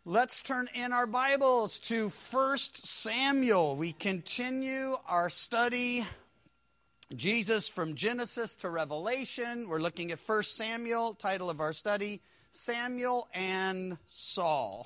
Let's turn in our Bibles to 1 Samuel. We continue our study, Jesus from Genesis to Revelation. We're looking at 1 Samuel, title of our study, Samuel and Saul.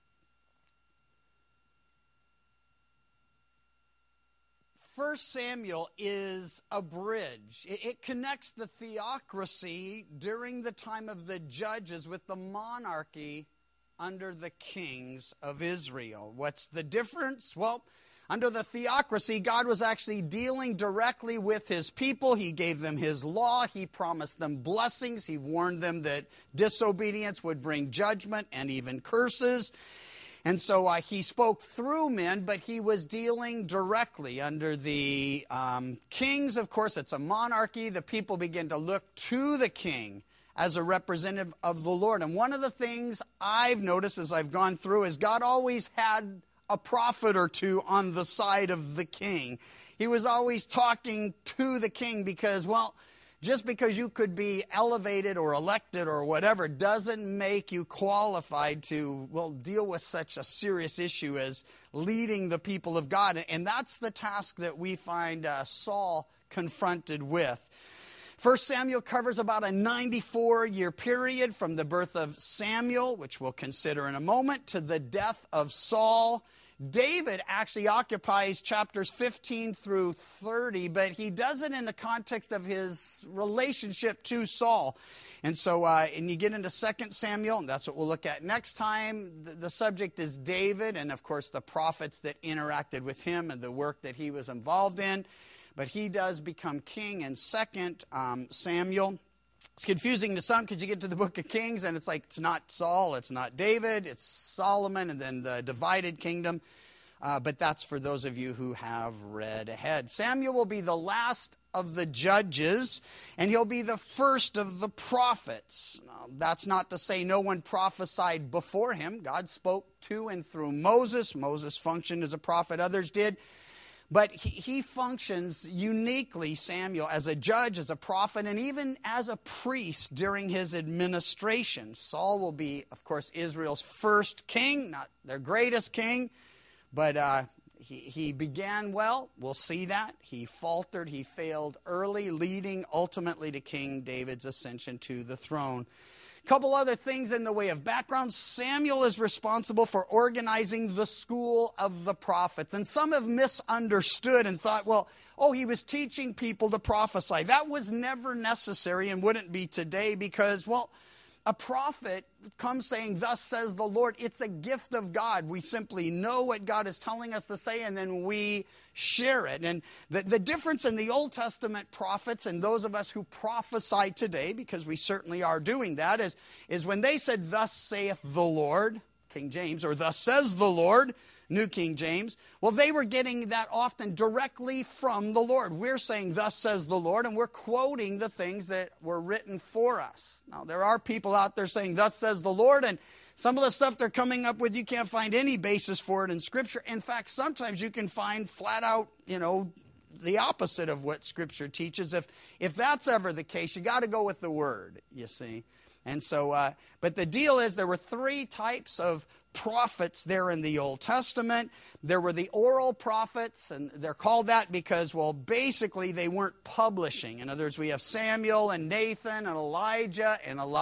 First Samuel is a bridge. It connects the theocracy during the time of the judges with the monarchy under the kings of Israel. What's the difference? Well, under the theocracy, God was actually dealing directly with his people. He gave them his law. He promised them blessings. He warned them that disobedience would bring judgment and even curses. And so he spoke through men, but he was dealing directly. Under the kings, of course, it's a monarchy. The people begin to look to the king as a representative of the Lord. And one of the things I've noticed as I've gone through is God always had a prophet or two on the side of the king. He was always talking to the king because, well, just because you could be elevated or elected or whatever doesn't make you qualified to, well, deal with such a serious issue as leading the people of God. And that's the task that we find Saul confronted with. 1 Samuel covers about a 94-year period from the birth of Samuel, which we'll consider in a moment, to the death of Saul. David actually occupies chapters 15 through 30, but he does it in the context of his relationship to Saul. And so, and you get into 2 Samuel, and that's what we'll look at next time. The subject is David, and of course the prophets that interacted with him and the work that he was involved in. But he does become king in 2 Samuel. It's confusing to some because you get to the book of Kings and it's like it's not Saul, it's not David, it's Solomon and then the divided kingdom. But that's for those of you who have read ahead. Samuel will be the last of the judges and he'll be the first of the prophets. Now, that's not to say no one prophesied before him. God spoke to and through Moses. Moses functioned as a prophet, others did. But he functions uniquely, Samuel, as a judge, as a prophet, and even as a priest during his administration. Saul will be, of course, Israel's first king, not their greatest king, but he began well. We'll see that. He faltered. He failed early, leading ultimately to King David's ascension to the throne. Couple other things in the way of background. Samuel is responsible for organizing the school of the prophets. And some have misunderstood and thought, well, he was teaching people to prophesy. That was never necessary and wouldn't be today because, well, a prophet comes saying, thus says the Lord. It's a gift of God. We simply know what God is telling us to say and then we share it. And the difference in the Old Testament prophets and those of us who prophesy today, because we certainly are doing that, is when they said, thus saith the Lord, King James, or thus says the Lord, New King James, well, they were getting that often directly from the Lord. We're saying, thus says the Lord, and we're quoting the things that were written for us. Now, there are people out there saying, thus says the Lord, and some of the stuff they're coming up with, you can't find any basis for it in Scripture. In fact, sometimes you can find flat out, the opposite of what Scripture teaches. If that's ever the case, you got to go with the Word, you see. And so, but the deal is there were three types of prophets there in the Old Testament. There were the oral prophets, and they're called that because, well, basically they weren't publishing. In other words, we have Samuel and Nathan and Elijah,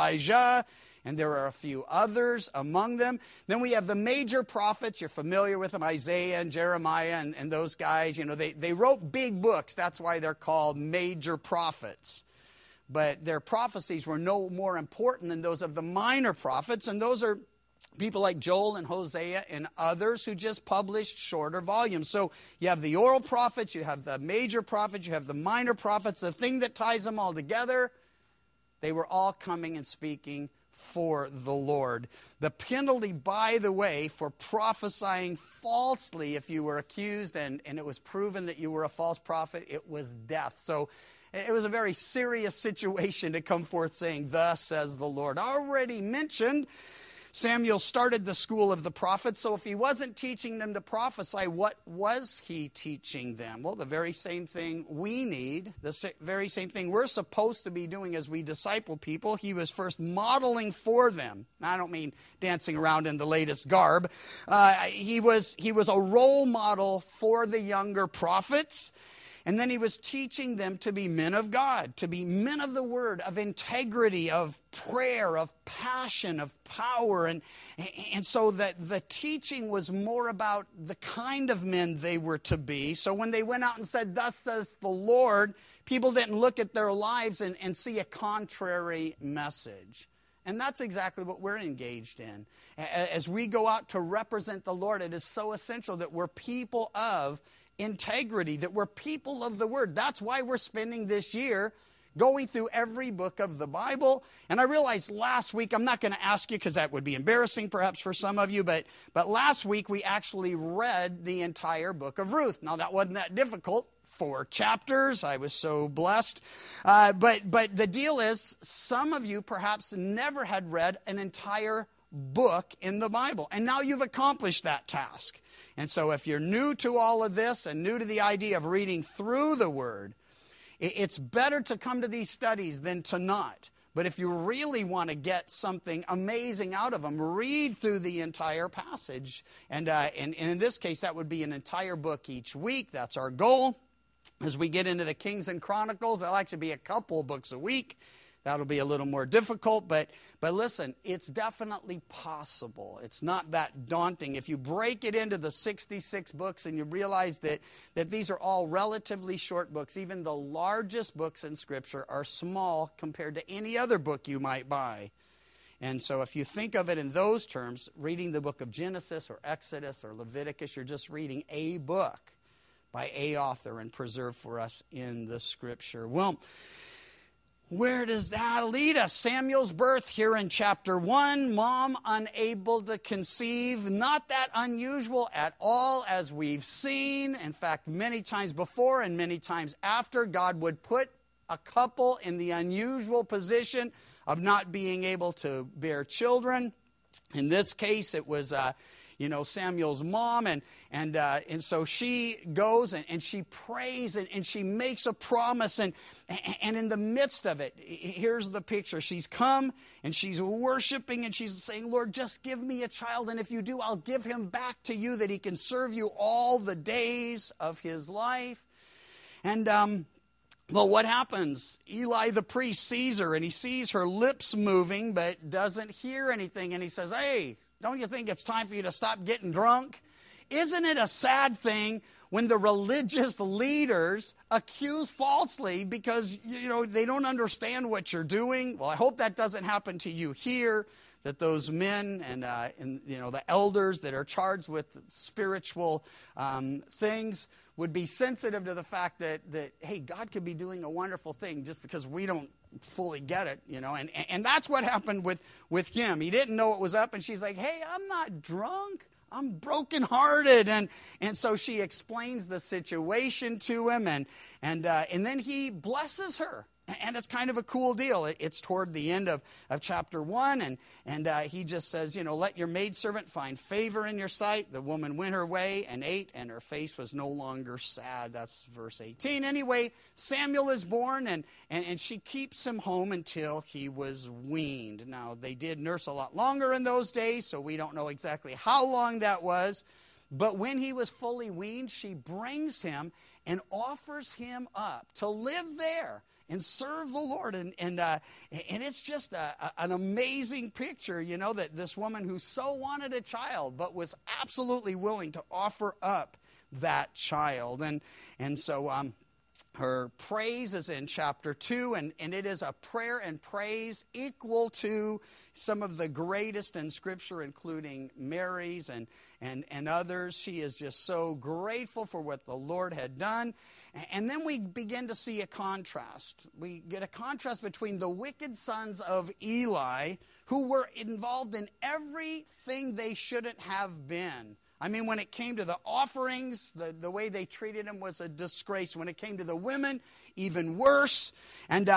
and there are a few others among them. Then we have the major prophets. You're familiar with them, Isaiah and Jeremiah and those guys. They wrote big books. That's why they're called major prophets. But their prophecies were no more important than those of the minor prophets, and those are people like Joel and Hosea and others who just published shorter volumes. So you have the oral prophets, you have the major prophets, you have the minor prophets. The thing that ties them all together, they were all coming and speaking for the Lord. The penalty, by the way, for prophesying falsely, if you were accused and it was proven that you were a false prophet, it was death. So it was a very serious situation to come forth saying, thus says the Lord. Already mentioned, Samuel started the school of the prophets, so if he wasn't teaching them to prophesy, what was he teaching them? Well, the very same thing we need, the very same thing we're supposed to be doing as we disciple people. He was first modeling for them. Now, I don't mean dancing around in the latest garb. He was a role model for the younger prophets. And then he was teaching them to be men of God, to be men of the word, of integrity, of prayer, of passion, of power. And so that the teaching was more about the kind of men they were to be. So when they went out and said, "Thus says the Lord," people didn't look at their lives and see a contrary message. And that's exactly what we're engaged in. As we go out to represent the Lord, it is so essential that we're people of integrity, that we're people of the word. That's why we're spending this year going through every book of the Bible. And I realized last week, I'm not going to ask you because that would be embarrassing perhaps for some of you, but last week we actually read the entire book of Ruth. Now that wasn't that difficult. 4 chapters. I was so blessed. But the deal is, some of you perhaps never had read an entire book in the Bible. And now you've accomplished that task. And so if you're new to all of this and new to the idea of reading through the Word, it's better to come to these studies than to not. But if you really want to get something amazing out of them, read through the entire passage. And in this case, that would be an entire book each week. That's our goal. As we get into the Kings and Chronicles, there'll actually be a couple books a week. That'll be a little more difficult, but listen, it's definitely possible. It's not that daunting. If you break it into the 66 books and you realize that these are all relatively short books, even the largest books in Scripture are small compared to any other book you might buy. And so if you think of it in those terms, reading the book of Genesis or Exodus or Leviticus, you're just reading a book by a author and preserved for us in the Scripture. Well, where does that lead us? Samuel's birth here in chapter 1. Mom unable to conceive. Not that unusual at all, as we've seen. In fact, many times before and many times after, God would put a couple in the unusual position of not being able to bear children. In this case, it was Samuel's mom, and so she goes and she prays and she makes a promise, and in the midst of it, here's the picture. She's come and she's worshiping and she's saying, "Lord, just give me a child, and if you do, I'll give him back to you that he can serve you all the days of his life." And well, what happens? Eli the priest sees her, and he sees her lips moving but doesn't hear anything, and he says, "Hey, don't you think it's time for you to stop getting drunk?" Isn't it a sad thing when the religious leaders accuse falsely because, they don't understand what you're doing? Well, I hope that doesn't happen to you here, that those men and the elders that are charged with spiritual things would be sensitive to the fact that hey, God could be doing a wonderful thing just because we don't fully get it, and that's what happened with him. He didn't know what was up, and she's like, "Hey, I'm not drunk. I'm brokenhearted," and so she explains the situation to him, and then he blesses her. And it's kind of a cool deal. It's toward the end of chapter 1, and he just says, "Let your maidservant find favor in your sight." The woman went her way and ate, and her face was no longer sad. That's verse 18. Anyway, Samuel is born, and she keeps him home until he was weaned. Now, they did nurse a lot longer in those days, so we don't know exactly how long that was. But when he was fully weaned, she brings him and offers him up to live there and serve the Lord. And it's just an amazing picture, that this woman who so wanted a child but was absolutely willing to offer up that child. And so her praise is in chapter 2, and it is a prayer and praise equal to some of the greatest in Scripture, including Mary's and others. She is just so grateful for what the Lord had done. And then we begin to see a contrast. We get a contrast between the wicked sons of Eli, who were involved in everything they shouldn't have been. I mean, when it came to the offerings, the way they treated him was a disgrace. When it came to the women, even worse. And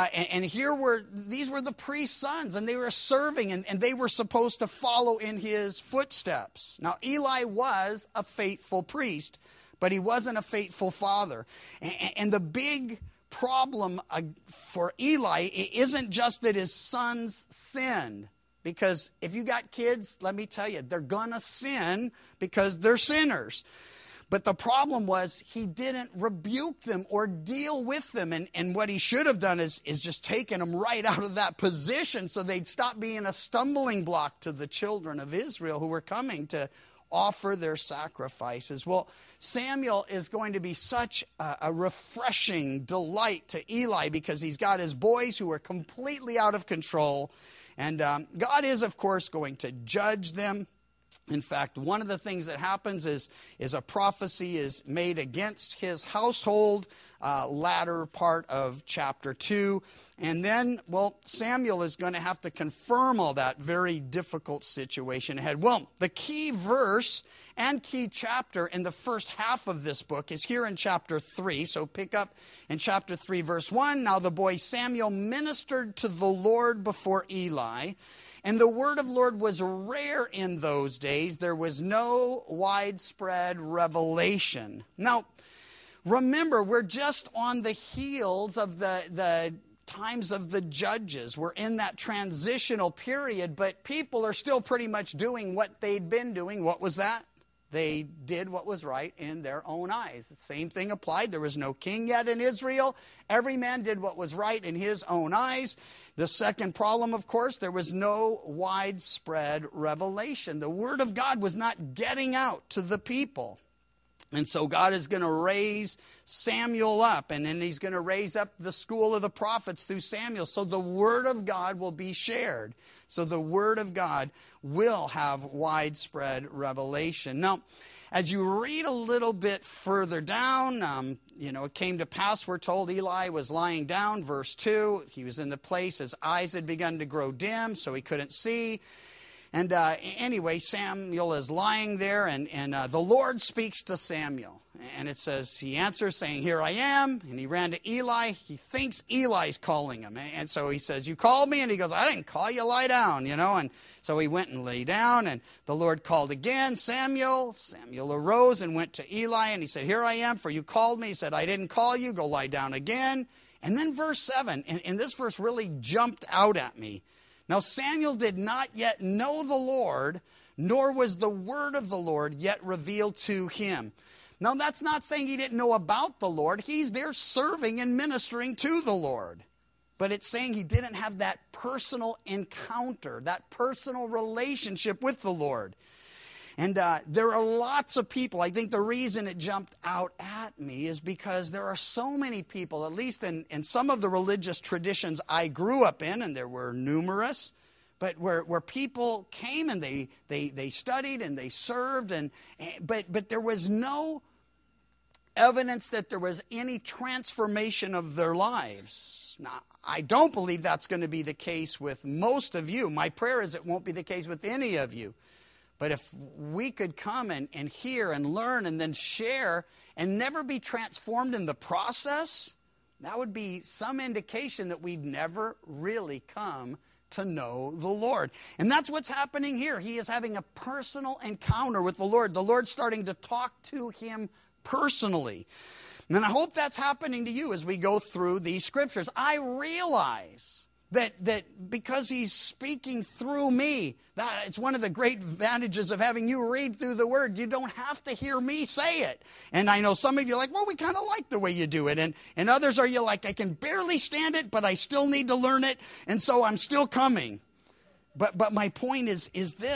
these were the priest's sons, and they were serving, and they were supposed to follow in his footsteps. Now, Eli was a faithful priest, but he wasn't a faithful father. And the big problem for Eli isn't just that his sons sinned. Because if you got kids, let me tell you, they're going to sin because they're sinners. But the problem was he didn't rebuke them or deal with them. And what he should have done is just taken them right out of that position so they'd stop being a stumbling block to the children of Israel who were coming to offer their sacrifices. Well, Samuel is going to be such a refreshing delight to Eli because he's got his boys who are completely out of control. And God is, of course, going to judge them. In fact, one of the things that happens is a prophecy is made against his household, latter part of chapter 2. And then, well, Samuel is going to have to confirm all that very difficult situation ahead. Well, the key verse and key chapter in the first half of this book is here in chapter 3. So pick up in chapter 3, verse 1. Now the boy Samuel ministered to the Lord before Eli. And the word of Lord was rare in those days. There was no widespread revelation. Now, remember, we're just on the heels of the times of the judges. We're in that transitional period, but people are still pretty much doing what they'd been doing. What was that? They did what was right in their own eyes. The same thing applied. There was no king yet in Israel. Every man did what was right in his own eyes. The second problem, of course, there was no widespread revelation. The word of God was not getting out to the people. And so God is going to raise Samuel up, and then he's going to raise up the school of the prophets through Samuel. So the word of God will be shared. So the word of God will have widespread revelation. Now, as you read a little bit further down, it came to pass, we're told Eli was lying down, verse 2. He was in the place, his eyes had begun to grow dim, so he couldn't see. And anyway, Samuel is lying there, and the Lord speaks to Samuel. And it says, he answers saying, "Here I am." And he ran to Eli. He thinks Eli's calling him. And so he says, "You called me?" And he goes, "I didn't call you, lie down," And so he went and lay down, and the Lord called again, "Samuel." Samuel arose and went to Eli, and he said, "Here I am, for you called me." He said, "I didn't call you. Go lie down again." And then verse 7, and this verse really jumped out at me. Now Samuel did not yet know the Lord, nor was the word of the Lord yet revealed to him. Now that's not saying he didn't know about the Lord. He's there serving and ministering to the Lord. But it's saying he didn't have that personal encounter, that personal relationship with the Lord. And there are lots of people. I think the reason it jumped out at me is because there are so many people, at least in some of the religious traditions I grew up in, and there were numerous, but where people came and they studied and they served, but there was no evidence that there was any transformation of their lives. Now, I don't believe that's going to be the case with most of you. My prayer is it won't be the case with any of you. But if we could come and hear and learn and then share and never be transformed in the process, that would be some indication that we'd never really come to know the Lord. And that's what's happening here. He is having a personal encounter with the Lord. The Lord's starting to talk to him personally. And I hope that's happening to you as we go through these scriptures. I realize that because he's speaking through me, it's one of the great advantages of having you read through the Word. You don't have to hear me say it. And I know some of you are like, well, we kind of like the way you do it. And others are you like, I can barely stand it, but I still need to learn it, and so I'm still coming. But my point is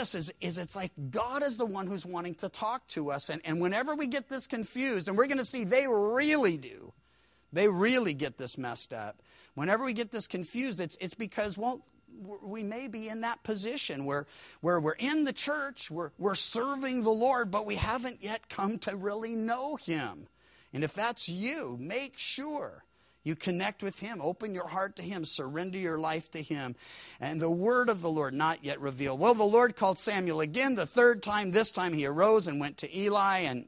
it's like God is the one who's wanting to talk to us. And whenever we get this confused, and we're going to see they really do, they really get this messed up. Whenever we get this confused, it's because, well, we may be in that position where we're in the church, we're serving the Lord, but we haven't yet come to really know Him. And if that's you, make sure You connect with him. Open your heart to him. Surrender your life to him. And the word of the Lord not yet revealed. Well, the Lord called Samuel again the third time. This time he arose and went to Eli, and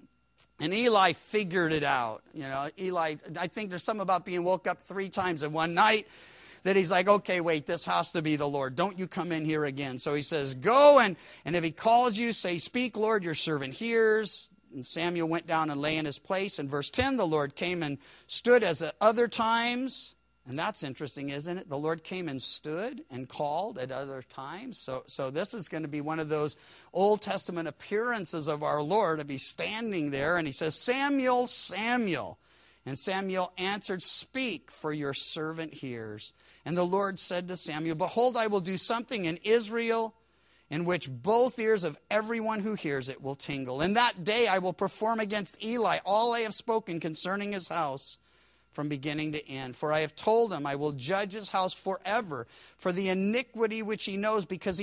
Eli figured it out. You know, Eli, I think there's something about being woke up 3 times in one night that he's like, okay, wait, this has to be the Lord. Don't you come in here again. So he says, go, and if he calls you, say, speak, Lord, your servant hears. And Samuel went down and lay in his place. In verse 10, the Lord came and stood as at other times. And that's interesting, isn't it? The Lord came and stood and called at other times. So this is going to be one of those Old Testament appearances of our Lord, to be standing there. And he says, Samuel, Samuel. And Samuel answered, speak, for your servant hears. And the Lord said to Samuel, behold, I will do something in Israel in which both ears of everyone who hears it will tingle. In that day I will perform against Eli all I have spoken concerning his house from beginning to end. For I have told him I will judge his house forever for the iniquity which he knows, because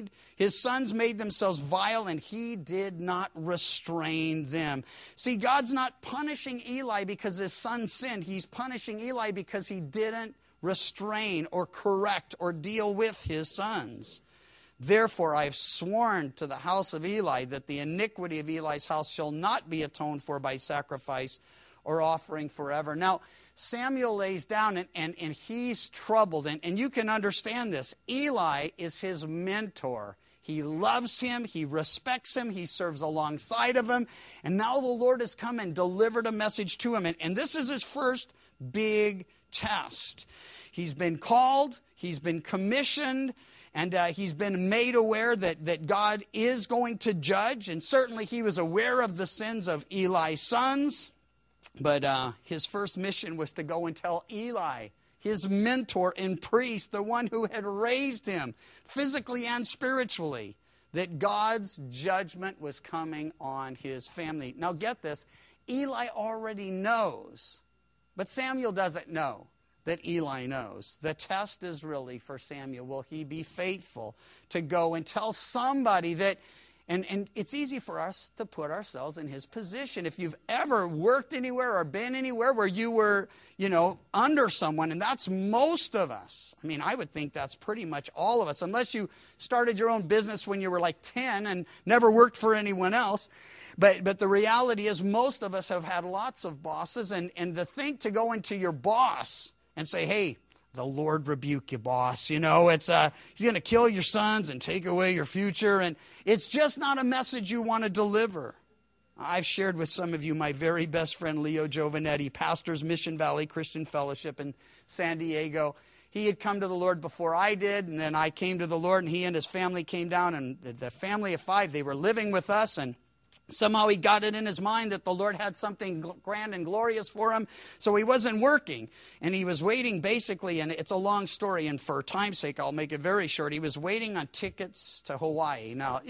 his sons made themselves vile, and he did not restrain them. See, God's not punishing Eli because his son sinned. He's punishing Eli because he didn't restrain or correct or deal with his sons. Therefore I have sworn to the house of Eli that the iniquity of Eli's house shall not be atoned for by sacrifice or offering forever. Now, Samuel lays down and he's troubled. And you can understand this. Eli is his mentor. He loves him. He respects him. He serves alongside of him. And now the Lord has come and delivered a message to him. And this is his first big test. He's been called. He's been commissioned. And he's been made aware that God is going to judge. And certainly he was aware of the sins of Eli's sons. But his first mission was to go and tell Eli, his mentor and priest, the one who had raised him physically and spiritually, that God's judgment was coming on his family. Now get this, Eli already knows, but Samuel doesn't know that Eli knows. The test is really for Samuel. Will he be faithful to go and tell somebody that, and it's easy for us to put ourselves in his position. If you've ever worked anywhere or been anywhere where you were, under someone, and that's most of us. I mean, I would think that's pretty much all of us, unless you started your own business when you were like 10 and never worked for anyone else. But the reality is most of us have had lots of bosses, and to think to go into your boss and say, hey, the Lord rebuke you, boss. He's going to kill your sons and take away your future. And it's just not a message you want to deliver. I've shared with some of you my very best friend, Leo Giovanetti, pastors Mission Valley Christian Fellowship in San Diego. He had come to the Lord before I did, and then I came to the Lord, and he and his family came down, and the family of 5, they were living with us, and somehow he got it in his mind that the Lord had something grand and glorious for him, so he wasn't working. And he was waiting basically, and it's a long story, and for time's sake, I'll make it very short. He was waiting on tickets to Hawaii. Now,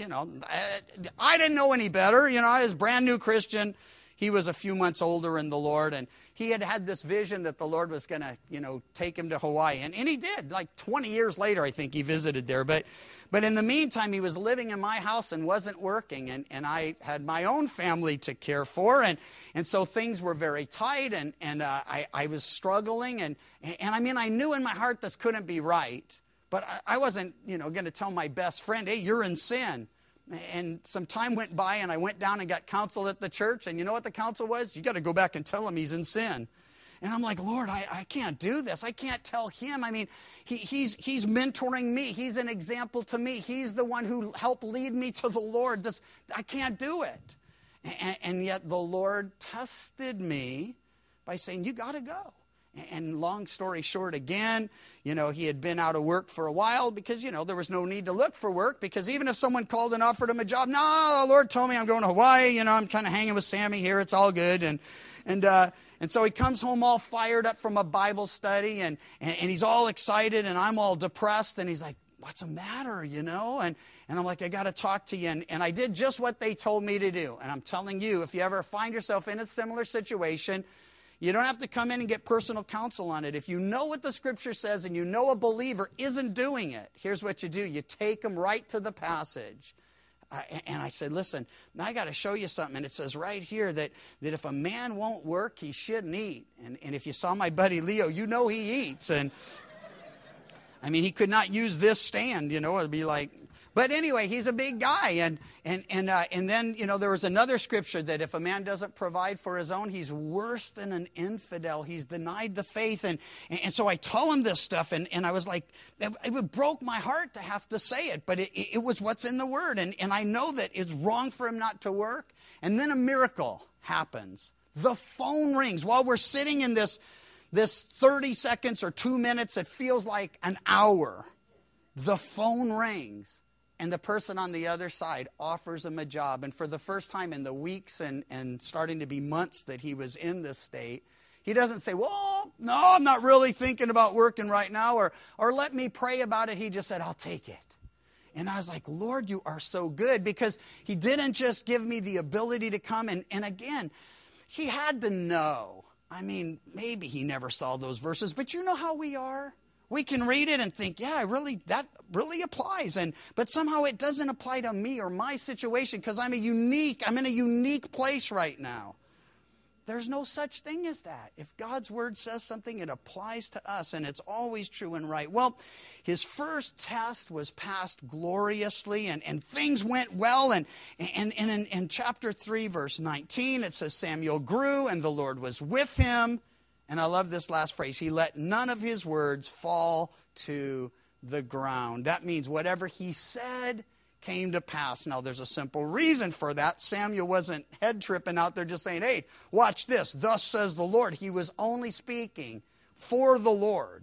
I didn't know any better. I was a brand new Christian. He was a few months older in the Lord, and he had this vision that the Lord was going to, take him to Hawaii. And he did. Like 20 years later, I think he visited there. But in the meantime, he was living in my house and wasn't working. And I had my own family to care for. And so things were very tight, and I was struggling. And I mean, I knew in my heart this couldn't be right. But I wasn't, going to tell my best friend, hey, you're in sin. And some time went by, and I went down and got counsel at the church. And you know what the counsel was? You got to go back and tell him he's in sin. And I'm like, Lord, I can't do this. I can't tell him. I mean, he's mentoring me. He's an example to me. He's the one who helped lead me to the Lord. I can't do it. And yet the Lord tested me by saying, you got to go. And long story short, again, he had been out of work for a while because, there was no need to look for work, because even if someone called and offered him a job, no, the Lord told me I'm going to Hawaii, I'm kind of hanging with Sammy here, it's all good. And so he comes home all fired up from a Bible study, and he's all excited, and I'm all depressed, and he's like, what's the matter, And I'm like, I got to talk to you. And I did just what they told me to do. And I'm telling you, if you ever find yourself in a similar situation, you don't have to come in and get personal counsel on it. If you know what the Scripture says and you know a believer isn't doing it, here's what you do. You take them right to the passage. And I said, listen, now I got to show you something. And it says right here that if a man won't work, he shouldn't eat. And if you saw my buddy Leo, you know he eats. And I mean, he could not use this stand, it'd be like. But anyway, he's a big guy. And then, there was another scripture that if a man doesn't provide for his own, he's worse than an infidel. He's denied the faith. And so I told him this stuff, and I was like, it broke my heart to have to say it. But it was what's in the Word. And I know that it's wrong for him not to work. And then a miracle happens. The phone rings while we're sitting in this 30 seconds or 2 minutes. It feels like an hour. The phone rings. And the person on the other side offers him a job. And for the first time in the weeks and starting to be months that he was in this state, he doesn't say, well, no, I'm not really thinking about working right now, or let me pray about it. He just said, I'll take it. And I was like, Lord, you are so good, because he didn't just give me the ability to come. And again, he had to know. I mean, maybe he never saw those verses, but you know how we are. We can read it and think, yeah, that really applies. But somehow it doesn't apply to me or my situation, because I'm in a unique place right now. There's no such thing as that. If God's Word says something, it applies to us, and it's always true and right. Well, his first test was passed gloriously, and things went well. And in chapter 3, verse 19, it says, Samuel grew, and the Lord was with him. And I love this last phrase. He let none of his words fall to the ground. That means whatever he said came to pass. Now, there's a simple reason for that. Samuel wasn't head tripping out there just saying, hey, watch this. Thus says the Lord. He was only speaking for the Lord.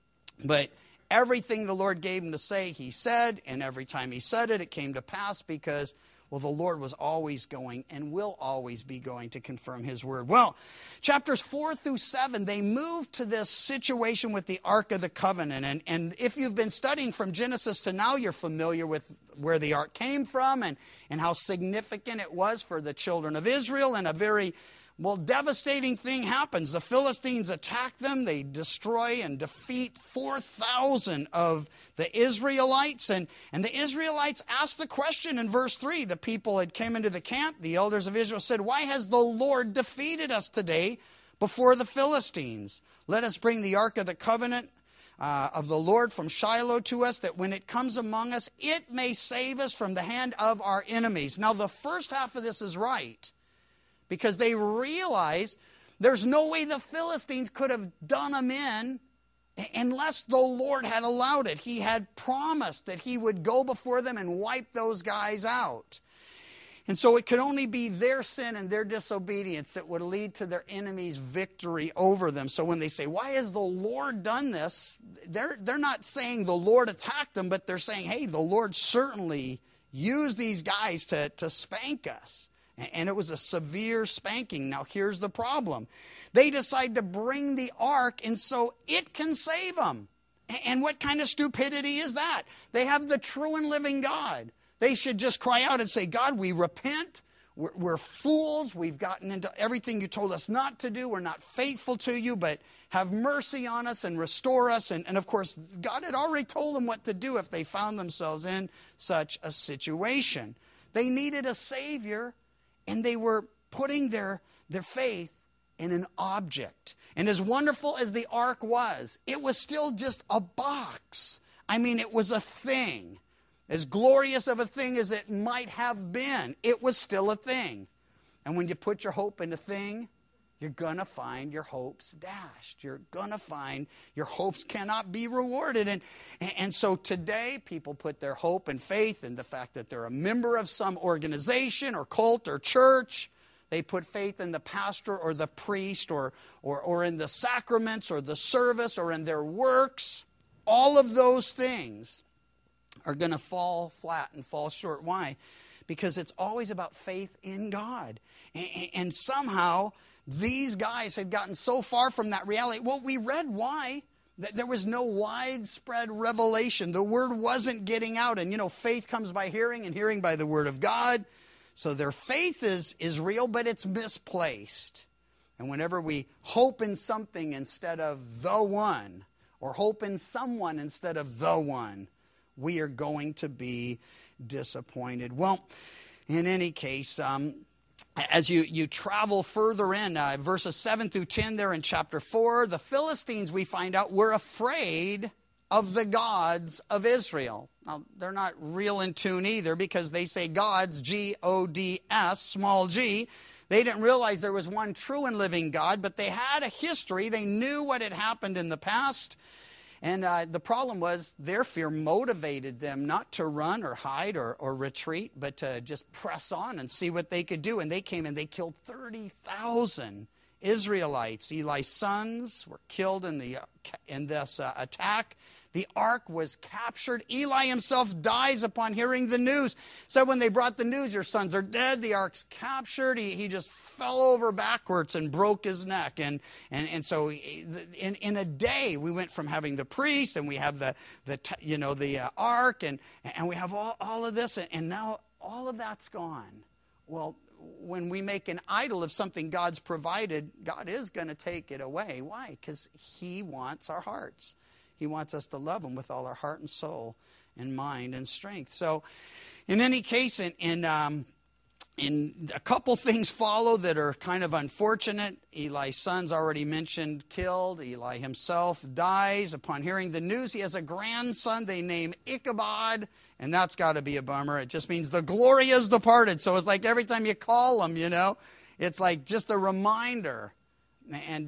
But everything the Lord gave him to say, he said. And every time he said it, it came to pass, because well, the Lord was always going and will always be going to confirm his word. Well, chapters 4 through 7, they move to this situation with the Ark of the Covenant. And if you've been studying from Genesis to now, you're familiar with where the Ark came from and how significant it was for the children of Israel. And a very devastating thing happens. The Philistines attack them. They destroy and defeat 4,000 of the Israelites. And the Israelites asked the question in verse 3. The people had came into the camp. The elders of Israel said, why has the Lord defeated us today before the Philistines? Let us bring the Ark of the Covenant of the Lord from Shiloh to us, that when it comes among us, it may save us from the hand of our enemies. Now, the first half of this is right, because they realize there's no way the Philistines could have done them in unless the Lord had allowed it. He had promised that he would go before them and wipe those guys out. And so it could only be their sin and their disobedience that would lead to their enemy's victory over them. So when they say, why has the Lord done this? They're not saying the Lord attacked them, but they're saying, hey, the Lord certainly used these guys to spank us. And it was a severe spanking. Now, here's the problem. They decide to bring the ark, and so it can save them. And what kind of stupidity is that? They have the true and living God. They should just cry out and say, God, we repent. We're fools. We've gotten into everything you told us not to do. We're not faithful to you, but have mercy on us and restore us. And of course, God had already told them what to do if they found themselves in such a situation. They needed a Savior, and they were putting their faith in an object. And as wonderful as the ark was, it was still just a box. I mean, it was a thing. As glorious of a thing as it might have been, it was still a thing. And when you put your hope in a thing, you're going to find your hopes dashed. You're going to find your hopes cannot be rewarded. And so today, people put their hope and faith in the fact that they're a member of some organization or cult or church. They put faith in the pastor or the priest or in the sacraments or the service or in their works. All of those things are going to fall flat and fall short. Why? Because it's always about faith in God. And somehow these guys had gotten so far from that reality. Well, we read why. That there was no widespread revelation. The word wasn't getting out. And faith comes by hearing, and hearing by the word of God. So their faith is real, but it's misplaced. And whenever we hope in something instead of the one, or hope in someone instead of the one, we are going to be disappointed. Well, in any case, as you travel further in, verses 7 through 10 there in chapter 4, the Philistines, we find out, were afraid of the gods of Israel. Now, they're not real in tune either, because they say gods, G-O-D-S, small g. They didn't realize there was one true and living God, but they had a history. They knew what had happened in the past. And the problem was their fear motivated them not to run or hide or retreat, but to just press on and see what they could do. And they came and they killed 30,000 Israelites. Eli's sons were killed in this attack. The ark was captured. Eli himself dies upon hearing the news. So when they brought the news, your sons are dead, the ark's captured, he just fell over backwards and broke his neck. And so in a day, we went from having the priest, and we have the ark, and we have all of this, and now all of that's gone. Well, when we make an idol of something God's provided, God is going to take it away. Why? Because he wants our hearts. He wants us to love him with all our heart and soul and mind and strength. So in any case, in a couple things follow that are kind of unfortunate. Eli's sons, already mentioned, killed. Eli himself dies. Upon hearing the news, he has a grandson they name Ichabod, and that's got to be a bummer. It just means the glory has departed. So it's like every time you call him, it's like just a reminder. And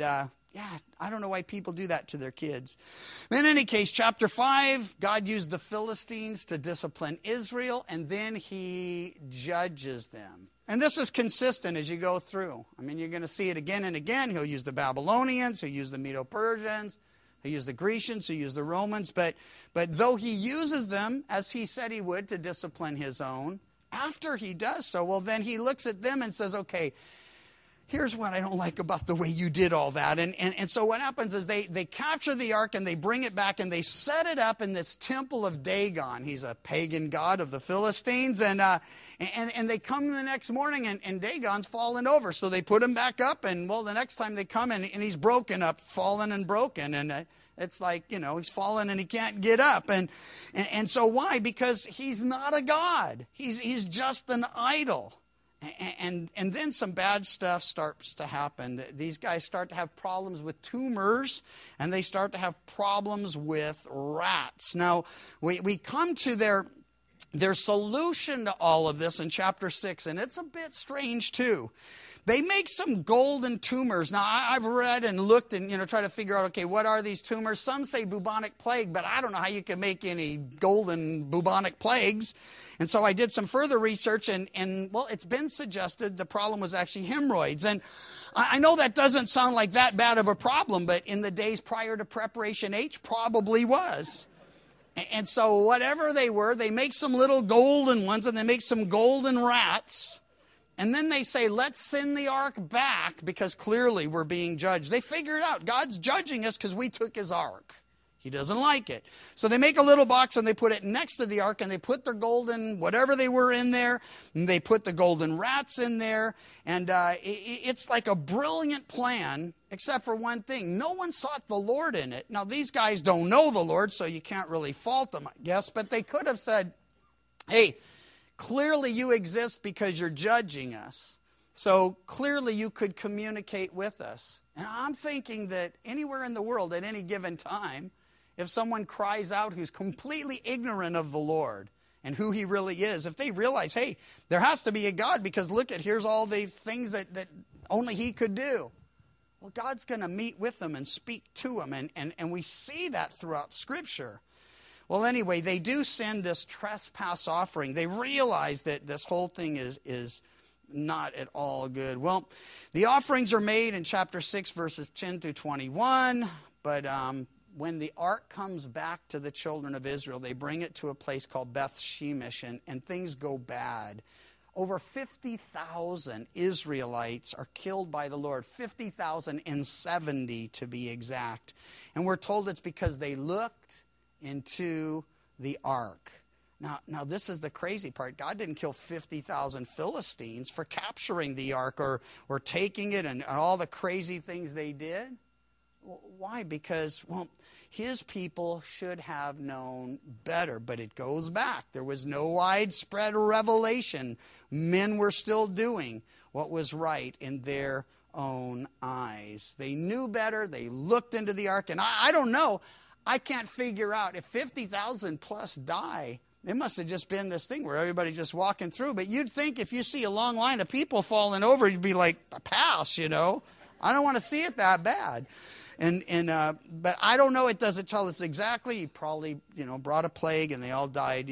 I don't know why people do that to their kids. In any case, chapter 5, God used the Philistines to discipline Israel, and then he judges them. And this is consistent as you go through. I mean, you're going to see it again and again. He'll use the Babylonians, he'll use the Medo-Persians, he'll use the Grecians, he'll use the Romans. But though he uses them, as he said he would, to discipline his own, after he does so, well, then he looks at them and says, okay, here's what I don't like about the way you did all that. And so what happens is they capture the ark and they bring it back and they set it up in this temple of Dagon. He's a pagan god of the Philistines. And they come the next morning and Dagon's fallen over. So they put him back up. And, well, the next time they come and he's broken up, fallen and broken. And it's like, he's fallen and he can't get up. And so why? Because he's not a god. He's just an idol. And then some bad stuff starts to happen. These guys start to have problems with tumors, and they start to have problems with rats. Now, we come to their solution to all of this in chapter 6, and it's a bit strange too. They make some golden tumors. Now, I've read and looked and, try to figure out, okay, what are these tumors? Some say bubonic plague, but I don't know how you can make any golden bubonic plagues. And so I did some further research, and well, it's been suggested the problem was actually hemorrhoids. And I know that doesn't sound like that bad of a problem, but in the days prior to Preparation H, probably was. And so whatever they were, they make some little golden ones, and they make some golden rats. And then they say, let's send the ark back because clearly we're being judged. They figure it out. God's judging us because we took his ark. He doesn't like it. So they make a little box and they put it next to the ark, and they put their golden, whatever they were in there, and they put the golden rats in there. And it's like a brilliant plan, except for one thing. No one sought the Lord in it. Now, these guys don't know the Lord, so you can't really fault them, I guess. But they could have said, hey, clearly you exist because you're judging us. So clearly you could communicate with us. And I'm thinking that anywhere in the world at any given time, if someone cries out who's completely ignorant of the Lord and who he really is, if they realize, hey, there has to be a God because look at, here's all the things that only he could do. Well, God's going to meet with them and speak to them. And we see that throughout Scripture. Well, anyway, they do send this trespass offering. They realize that this whole thing is not at all good. Well, the offerings are made in chapter 6, verses 10 through 21. But when the ark comes back to the children of Israel, they bring it to a place called Beth Shemesh, and things go bad. Over 50,000 Israelites are killed by the Lord, 50,070 to be exact. And we're told it's because they looked into the ark. Now this is the crazy part. God didn't kill 50,000 Philistines for capturing the ark or taking it and all the crazy things they did. Why? Because, well, his people should have known better. But it goes back. There was no widespread revelation. Men were still doing what was right in their own eyes. They knew better. They looked into the ark. And I don't know. I can't figure out if 50,000 plus die. It must have just been this thing where everybody's just walking through. But you'd think if you see a long line of people falling over, you'd be like, pass, I don't want to see it that bad. But I don't know. It doesn't tell us exactly. He probably, brought a plague and they all died,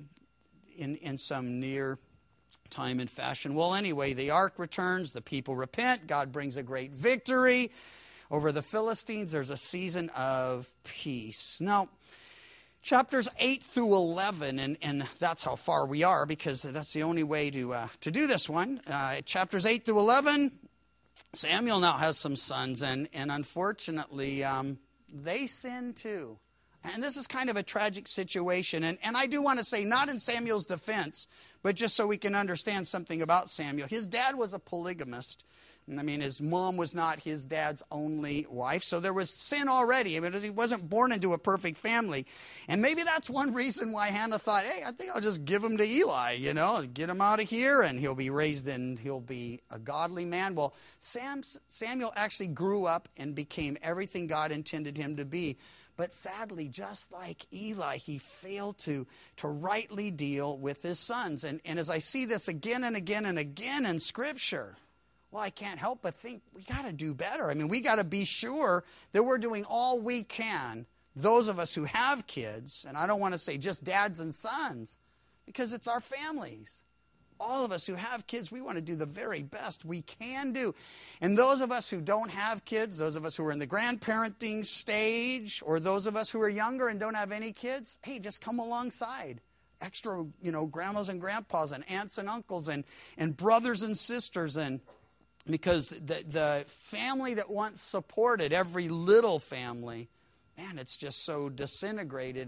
in some near time and fashion. Well, anyway, the ark returns. The people repent. God brings a great victory over the Philistines. There's a season of peace. Now, chapters 8 through 11, and that's how far we are because that's the only way to do this one. Chapters 8 through 11, Samuel now has some sons, and unfortunately, they sin too. And this is kind of a tragic situation. And I do want to say, not in Samuel's defense, but just so we can understand something about Samuel. His dad was a polygamist. I mean, his mom was not his dad's only wife, so there was sin already. I mean, he wasn't born into a perfect family. And maybe that's one reason why Hannah thought, hey, I think I'll just give him to Eli, get him out of here, and he'll be raised and he'll be a godly man. Well, Samuel actually grew up and became everything God intended him to be. But sadly, just like Eli, he failed to rightly deal with his sons. And as I see this again and again and again in Scripture, well, I can't help but think we got to do better. I mean, we got to be sure that we're doing all we can, those of us who have kids, and I don't want to say just dads and sons, because it's our families. All of us who have kids, we want to do the very best we can do. And those of us who don't have kids, those of us who are in the grandparenting stage, or those of us who are younger and don't have any kids, hey, just come alongside. Extra, grandmas and grandpas and aunts and uncles and brothers and sisters, and because the family that once supported every little family, man, it's just so disintegrated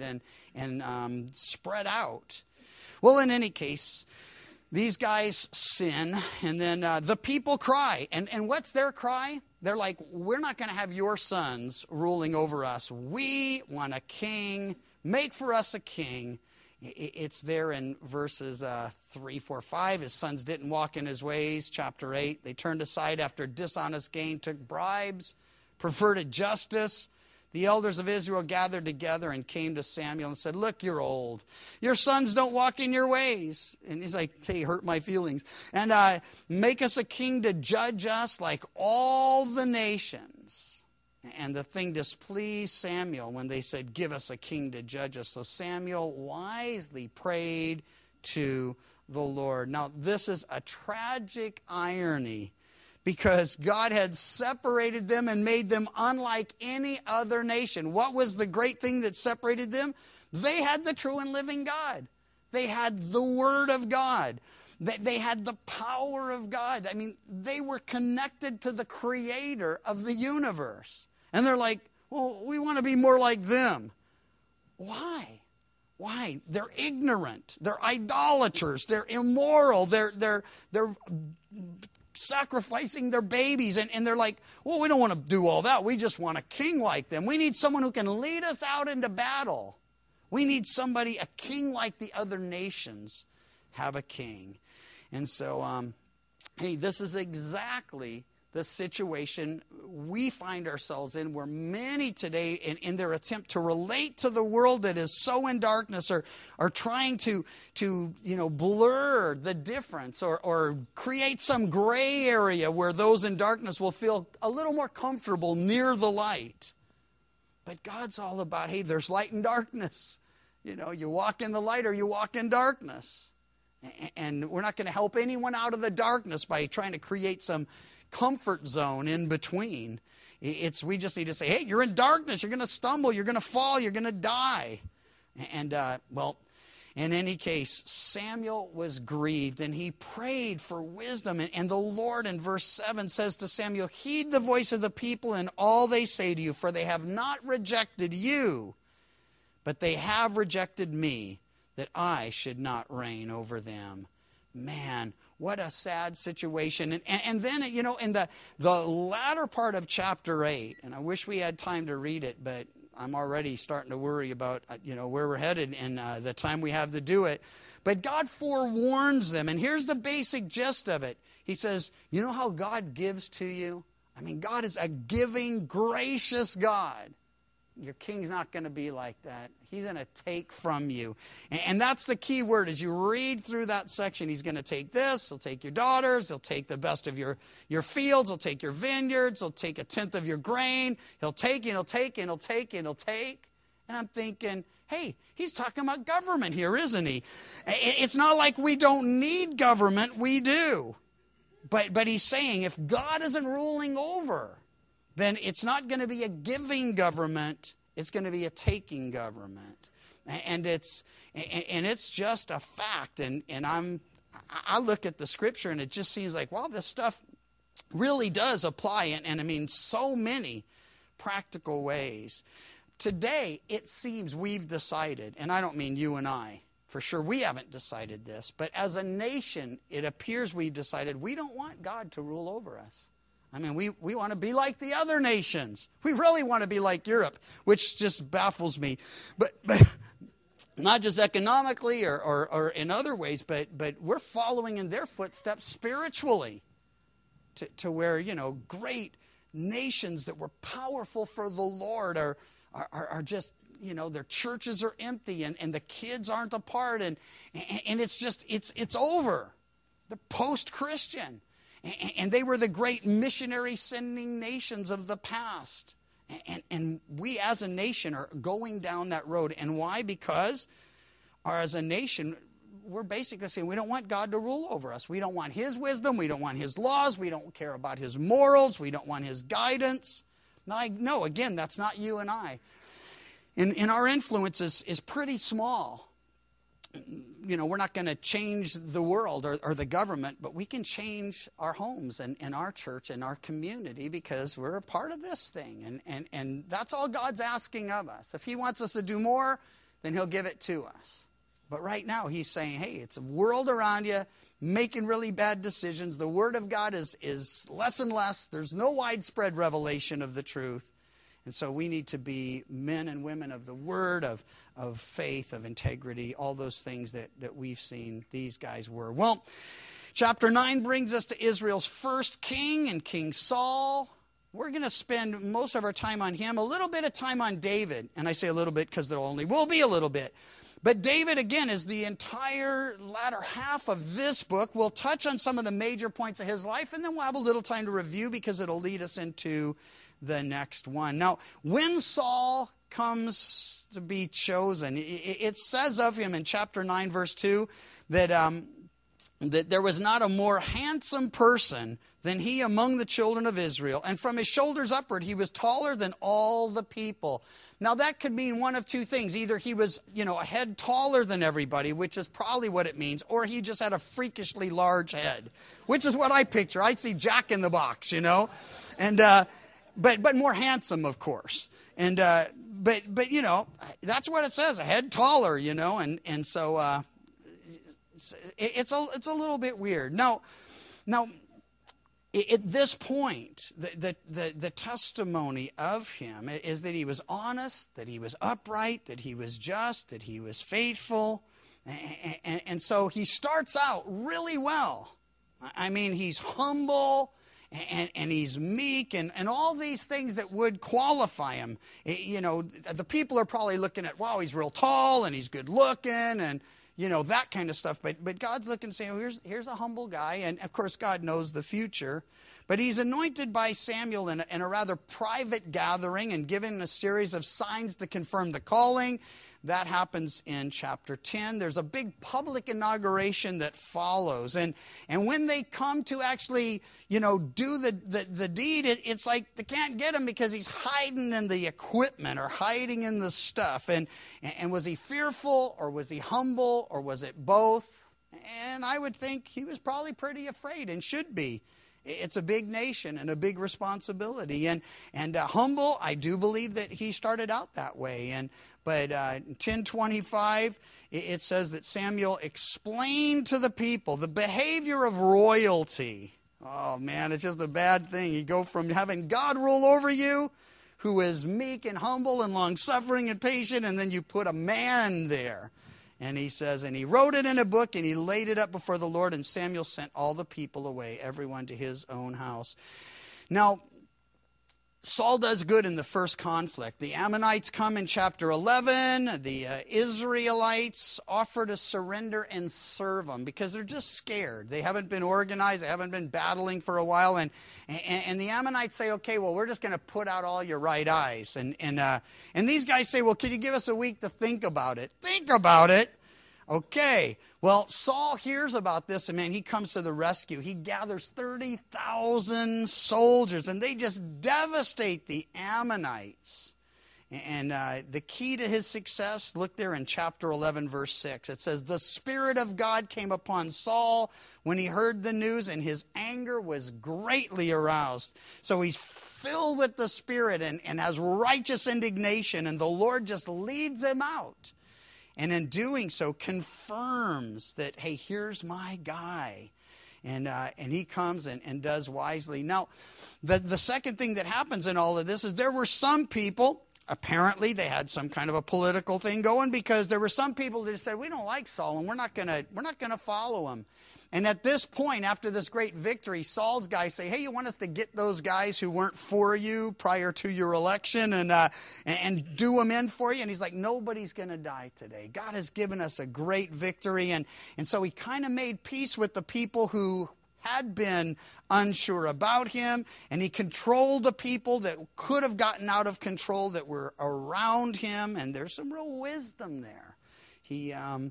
and spread out. Well, in any case, these guys sin, and then the people cry. And what's their cry? They're like, we're not going to have your sons ruling over us. We want a king. Make for us a king. It's there in verses 3, 4, 5. His sons didn't walk in his ways. Chapter 8, they turned aside after dishonest gain, took bribes, perverted justice. The elders of Israel gathered together and came to Samuel and said, look, you're old. Your sons don't walk in your ways. And he's like, hey, hurt my feelings. And make us a king to judge us like all the nations. And the thing displeased Samuel when they said, give us a king to judge us. So Samuel wisely prayed to the Lord. Now, this is a tragic irony, because God had separated them and made them unlike any other nation. What was the great thing that separated them? They had the true and living God. They had the Word of God. They had the power of God. I mean, they were connected to the Creator of the universe. And they're like, well, we want to be more like them. Why? Why? They're ignorant. They're idolaters. They're immoral. They're sacrificing their babies. And they're like, well, we don't want to do all that. We just want a king like them. We need someone who can lead us out into battle. We need somebody, a king like the other nations have a king. And so, hey, this is exactly the situation we find ourselves in, where many today, in their attempt to relate to the world that is so in darkness, are trying to blur the difference or create some gray area where those in darkness will feel a little more comfortable near the light. But God's all about, hey, there's light and darkness. You walk in the light or you walk in darkness. And we're not going to help anyone out of the darkness by trying to create some comfort zone in between. We just need to say, hey, you're in darkness. You're going to stumble. You're going to fall. You're going to die. And, in any case, Samuel was grieved, and he prayed for wisdom. And the Lord, in verse 7, says to Samuel, heed the voice of the people and all they say to you, for they have not rejected you, but they have rejected me, that I should not reign over them. Man, What a sad situation. And then, you know, in the latter part of chapter 8, and I wish we had time to read it, but I'm already starting to worry about, you know, where we're headed and the time we have to do it. But God forewarns them, and here's the basic gist of it. He says, you know how God gives to you? I mean, God is a giving, gracious God. Your king's not going to be like that. He's going to take from you. And that's the key word. As you read through that section, he's going to take this. He'll take your daughters. He'll take the best of your fields. He'll take your vineyards. He'll take a tenth of your grain. He'll take and he'll take and he'll take and he'll take. And I'm thinking, hey, he's talking about government here, isn't he? It's not like we don't need government. We do. But he's saying if God isn't ruling over, then it's not going to be a giving government. It's going to be a taking government. And it's just a fact. And I look at the scripture and it just seems like, wow, this stuff really does apply. And I mean, so many practical ways. Today, it seems we've decided, and I don't mean you and I, for sure we haven't decided this, but as a nation, it appears we've decided we don't want God to rule over us. I mean, we want to be like the other nations. We really want to be like Europe, which just baffles me. But not just economically or in other ways, but we're following in their footsteps spiritually to where, you know, great nations that were powerful for the Lord are just, you know, their churches are empty and the kids aren't a part and it's just, it's over. They're post-Christian. And they were the great missionary sending nations of the past. And we as a nation are going down that road. And why? Because as a nation, we're basically saying we don't want God to rule over us. We don't want his wisdom. We don't want his laws. We don't care about his morals. We don't want his guidance. No, again, that's not you and I. And our influence is pretty small. You know, we're not going to change the world or the government, but we can change our homes and our church and our community because we're a part of this thing. And that's all God's asking of us. If he wants us to do more, then he'll give it to us. But right now he's saying, hey, it's a world around you making really bad decisions. The word of God is less and less. There's no widespread revelation of the truth. And so we need to be men and women of the word, of faith, of integrity, all those things that we've seen these guys were. Well, chapter 9 brings us to Israel's first king and King Saul. We're going to spend most of our time on him, a little bit of time on David. And I say a little bit because there only will be a little bit. But David, again, is the entire latter half of this book. We'll touch on some of the major points of his life, and then we'll have a little time to review because it'll lead us into the next one. Now, when Saul comes to be chosen, it says of him in chapter 9, verse 2, that there was not a more handsome person than he among the children of Israel. And from his shoulders upward, he was taller than all the people. Now, that could mean one of two things. Either he was, you know, a head taller than everybody, which is probably what it means, or he just had a freakishly large head, which is what I picture. I see Jack in the Box, you know, and but more handsome, of course. And but you know, that's what it says, a head taller, you know, and so it's a little bit weird. Now at this point, the testimony of him is that he was honest, that he was upright, that he was just, that he was faithful. And so he starts out really well. I mean, he's humble and he's meek and all these things that would qualify him. You know, the people are probably looking at, wow, he's real tall and he's good looking and, you know, that kind of stuff. But God's looking and saying, oh, here's a humble guy. And, of course, God knows the future. But he's anointed by Samuel in a rather private gathering and given a series of signs to confirm the calling. That happens in chapter 10. There's a big public inauguration that follows. And when they come to actually, you know, do the deed, it's like they can't get him because he's hiding in the equipment or hiding in the stuff. And was he fearful or was he humble or was it both? And I would think he was probably pretty afraid and should be. It's a big nation and a big responsibility. And humble, I do believe that he started out that way. But in 10:25, it says that Samuel explained to the people the behavior of royalty. Oh, man, it's just a bad thing. You go from having God rule over you, who is meek and humble and long-suffering and patient, and then you put a man there. And he says, and he wrote it in a book, and he laid it up before the Lord, and Samuel sent all the people away, everyone to his own house. Now, Saul does good in the first conflict. The Ammonites come in chapter 11. The Israelites offer to surrender and serve them because they're just scared. They haven't been organized. They haven't been battling for a while. And the Ammonites say, okay, well, we're just going to put out all your right eyes. And these guys say, well, could you give us a week to think about it? Think about it? Okay. Well, Saul hears about this, and man, he comes to the rescue. He gathers 30,000 soldiers, and they just devastate the Ammonites. And the key to his success, look there in chapter 11, verse 6. It says, the Spirit of God came upon Saul when he heard the news, and his anger was greatly aroused. So he's filled with the Spirit and has righteous indignation, and the Lord just leads him out. And in doing so, confirms that, hey, here's my guy. And he comes and does wisely. Now, the second thing that happens in all of this is there were some people, apparently they had some kind of a political thing going, because there were some people that said, we don't like Saul, and we're not gonna follow him. And at this point, after this great victory, Saul's guys say, hey, you want us to get those guys who weren't for you prior to your election and do them in for you? And he's like, nobody's going to die today. God has given us a great victory. And so he kind of made peace with the people who had been unsure about him. And he controlled the people that could have gotten out of control that were around him. And there's some real wisdom there. He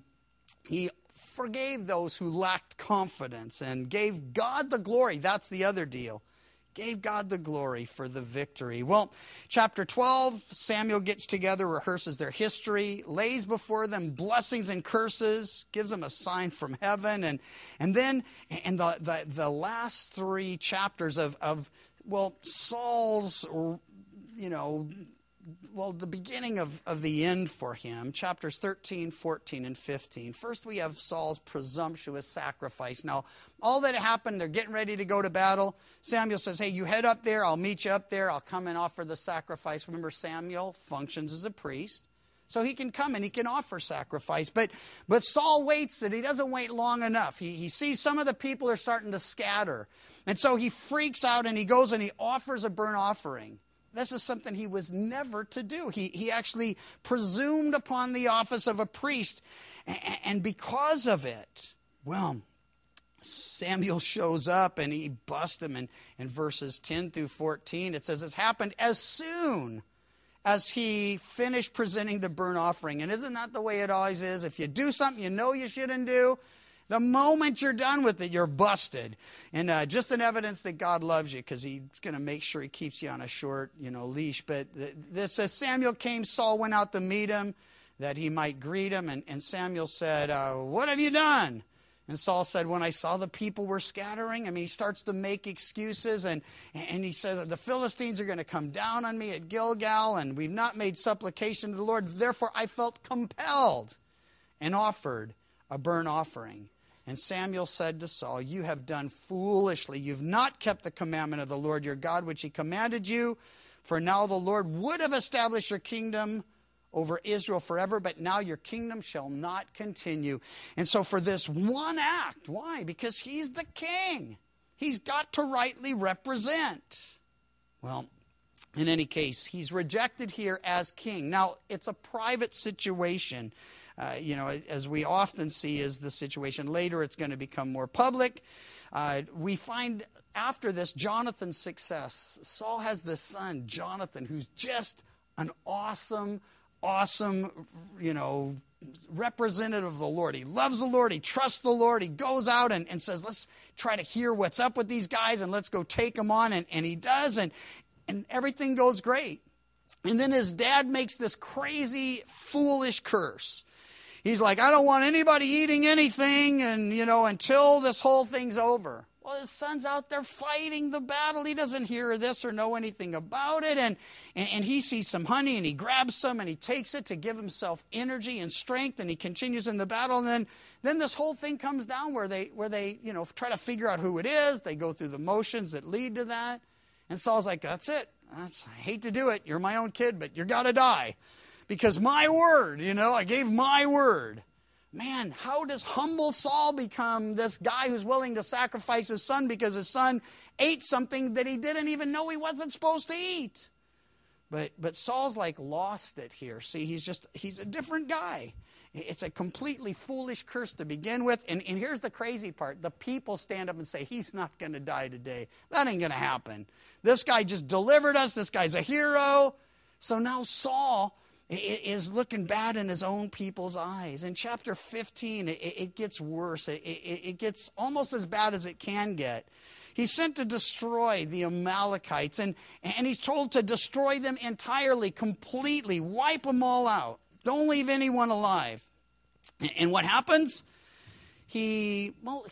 forgave those who lacked confidence and gave God the glory. That's the other deal. Gave God the glory for the victory. Well, chapter 12, Samuel gets together, rehearses their history, lays before them blessings and curses, gives them a sign from heaven. And then in the last three chapters of Saul's, the beginning of the end for him, chapters 13, 14, and 15. First, we have Saul's presumptuous sacrifice. Now, all that happened, they're getting ready to go to battle. Samuel says, hey, you head up there. I'll meet you up there. I'll come and offer the sacrifice. Remember, Samuel functions as a priest, so he can come and he can offer sacrifice. But Saul waits, and he doesn't wait long enough. He sees some of the people are starting to scatter. And so he freaks out, and he goes and he offers a burnt offering. This is something he was never to do. He actually presumed upon the office of a priest. And because of it, well, Samuel shows up and he busts him. And in verses 10 through 14, it says, it's happened as soon as he finished presenting the burnt offering. And isn't that the way it always is? If you do something you know you shouldn't do, the moment you're done with it, you're busted. And just an evidence that God loves you, because he's going to make sure he keeps you on a short, leash. But this says, Samuel came, Saul went out to meet him, that he might greet him. And Samuel said, what have you done? And Saul said, when I saw the people were scattering, he starts to make excuses. And he says, the Philistines are going to come down on me at Gilgal, and we've not made supplication to the Lord. Therefore, I felt compelled and offered a burnt offering. And Samuel said to Saul, you have done foolishly. You've not kept the commandment of the Lord your God, which he commanded you. For now the Lord would have established your kingdom over Israel forever, but now your kingdom shall not continue. And so for this one act, why? Because he's the king. He's got to rightly represent. Well, in any case, he's rejected here as king. Now, it's a private situation. As we often see is the situation. Later it's going to become more public. We find after this Jonathan's success. Saul has this son, Jonathan, who's just an awesome, representative of the Lord. He loves the Lord. He trusts the Lord. He goes out and says, let's try to hear what's up with these guys and let's go take them on. And he does, and everything goes great. And then his dad makes this crazy, foolish curse. He's like, I don't want anybody eating anything, and until this whole thing's over. Well, his son's out there fighting the battle. He doesn't hear this or know anything about it. And he sees some honey and he grabs some and he takes it to give himself energy and strength, and he continues in the battle. And then this whole thing comes down where they try to figure out who it is. They go through the motions that lead to that. And Saul's like, that's it. I hate to do it. You're my own kid, but you're got to die. Because my word, I gave my word. Man, how does humble Saul become this guy who's willing to sacrifice his son because his son ate something that he didn't even know he wasn't supposed to eat? But Saul's like lost it here. See, he's a different guy. It's a completely foolish curse to begin with. And here's the crazy part. The people stand up and say, he's not going to die today. That ain't going to happen. This guy just delivered us. This guy's a hero. So now Saul is looking bad in his own people's eyes. In chapter 15, it gets worse. It gets almost as bad as it can get. He's sent to destroy the Amalekites, and he's told to destroy them entirely, completely, wipe them all out. Don't leave anyone alive. And what happens? He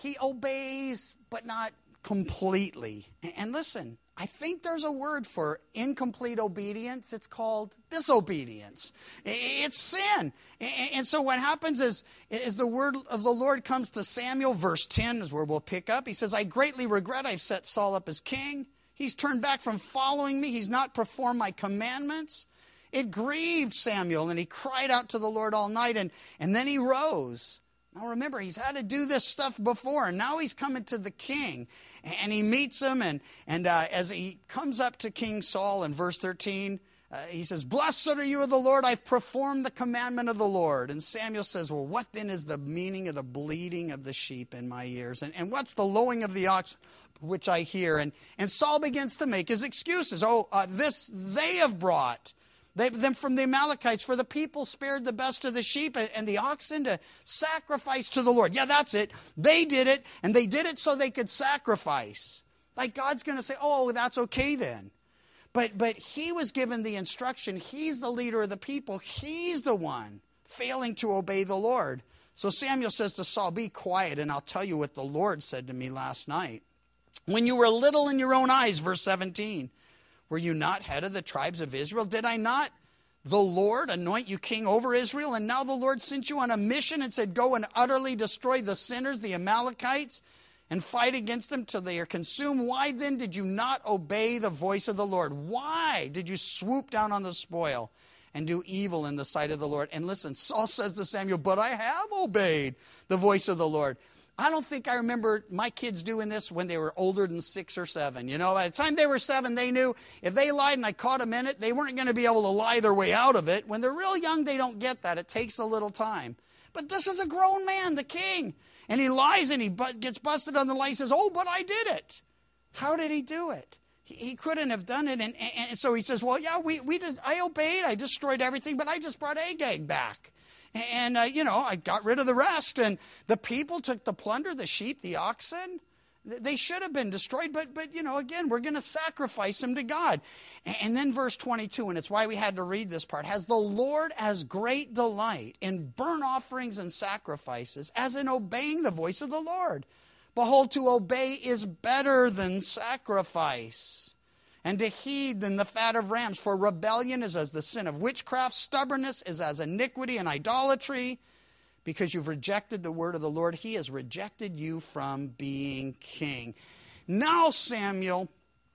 obeys, but not completely. And listen, I think there's a word for incomplete obedience. It's called disobedience. It's sin. And so what happens is the word of the Lord comes to Samuel, verse 10 is where we'll pick up. He says, I greatly regret I've set Saul up as king. He's turned back from following me. He's not performed my commandments. It grieved Samuel, and he cried out to the Lord all night, and then he rose. Now remember, he's had to do this stuff before, and now he's coming to the king, and he meets him, and as he comes up to King Saul in verse 13, he says, Blessed are you of the Lord, I've performed the commandment of the Lord. And Samuel says, well, what then is the meaning of the bleating of the sheep in my ears? And what's the lowing of the ox which I hear? And Saul begins to make his excuses. This they have brought them from the Amalekites, for the people spared the best of the sheep and the oxen to sacrifice to the Lord. Yeah, that's it. They did it, and they did it so they could sacrifice. Like God's going to say, oh, that's okay then. But he was given the instruction. He's the leader of the people. He's the one failing to obey the Lord. So Samuel says to Saul, be quiet, and I'll tell you what the Lord said to me last night. When you were little in your own eyes, verse 17, were you not head of the tribes of Israel? Did I not, the Lord, anoint you king over Israel? And now the Lord sent you on a mission and said, go and utterly destroy the sinners, the Amalekites, and fight against them till they are consumed. Why then did you not obey the voice of the Lord? Why did you swoop down on the spoil and do evil in the sight of the Lord? And listen, Saul says to Samuel, but I have obeyed the voice of the Lord. I don't think I remember my kids doing this when they were older than 6 or 7. By the time they were 7, they knew if they lied and I caught them in it, they weren't going to be able to lie their way out of it. When they're real young, they don't get that. It takes a little time. But this is a grown man, the king. And he lies and he gets busted on the lie. He says, oh, but I did it. How did he do it? He couldn't have done it. And so he says, well, yeah, we did. I obeyed. I destroyed everything, but I just brought Agag back. And, I got rid of the rest. And the people took the plunder, the sheep, the oxen. They should have been destroyed. But again, we're going to sacrifice them to God. And then verse 22, and it's why we had to read this part. Has the Lord as great delight in burnt offerings and sacrifices as in obeying the voice of the Lord? Behold, to obey is better than sacrifice, and to heed than the fat of rams. For rebellion is as the sin of witchcraft. Stubbornness is as iniquity and idolatry. Because you've rejected the word of the Lord, he has rejected you from being king. Now Samuel,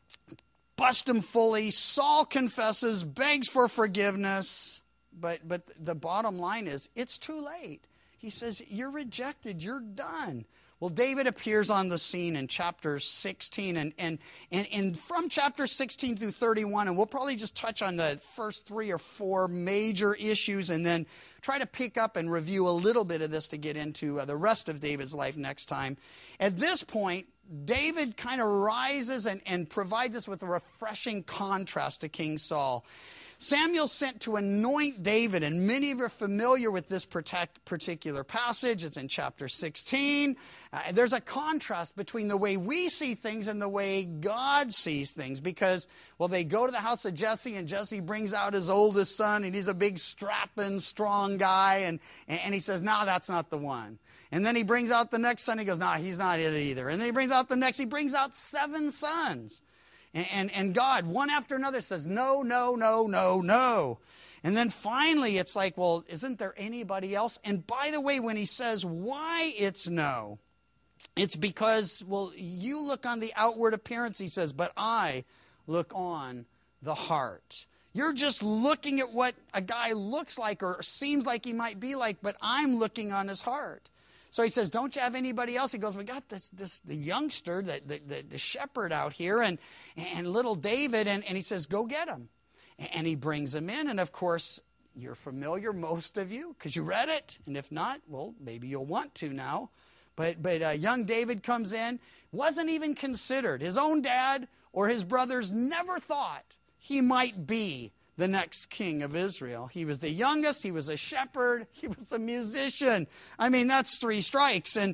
bust him fully. Saul confesses, begs for forgiveness. But the bottom line is, it's too late. He says, you're rejected. You're done. Well, David appears on the scene in chapter 16, and from chapter 16 through 31, and we'll probably just touch on the first 3 or 4 major issues and then try to pick up and review a little bit of this to get into the rest of David's life next time. At this point, David kind of rises and provides us with a refreshing contrast to King Saul. Samuel's sent to anoint David, and many of you are familiar with this particular passage. It's in chapter 16. There's a contrast between the way we see things and the way God sees things because, they go to the house of Jesse, and Jesse brings out his oldest son, and he's a big, strapping, strong guy, and he says, no, that's not the one. And then he brings out the next son. He goes, nah, he's not it either. And then he brings out the next. He brings out 7 sons. And God, one after another, says, no, no, no, no, no. And then finally it's like, well, isn't there anybody else? And by the way, when he says why it's no, it's because, well, you look on the outward appearance, he says, but I look on the heart. You're just looking at what a guy looks like or seems like he might be like, but I'm looking on his heart. So he says, don't you have anybody else? He goes, we got the youngster, the shepherd out here, and little David, and he says, go get him. And he brings him in, and of course, you're familiar, most of you, because you read it, and if not, well, maybe you'll want to now. But young David comes in, wasn't even considered. His own dad or his brothers never thought he might be the next king of Israel. He was the youngest. He was a shepherd. He was a musician. I mean, that's 3 strikes. And